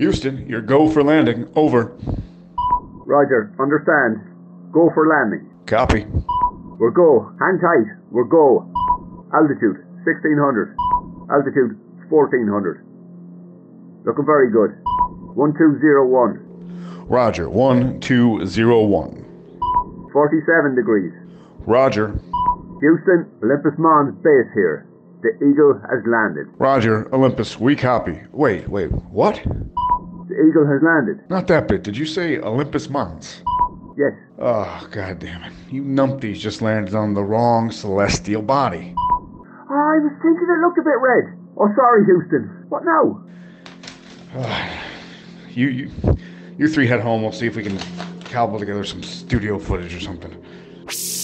Houston, you're go for landing. Over. Roger, understand. Go for landing. Copy. We're go. Hang tight. We're go. Altitude 1600. Altitude 1400. Looking very good. 1201. Roger. 1201. 47 degrees. Roger. Houston, Olympus Mons base here. The Eagle has landed. Roger. Olympus, we copy. Wait, what? The Eagle has landed. Not that bit. Did you say Olympus Mons? Yes. Oh, god damn it. You numpties just landed on the wrong celestial body. I was thinking it looked a bit red. Oh, sorry, Houston. What now? You three head home. We'll see if we can cobble together some studio footage or something.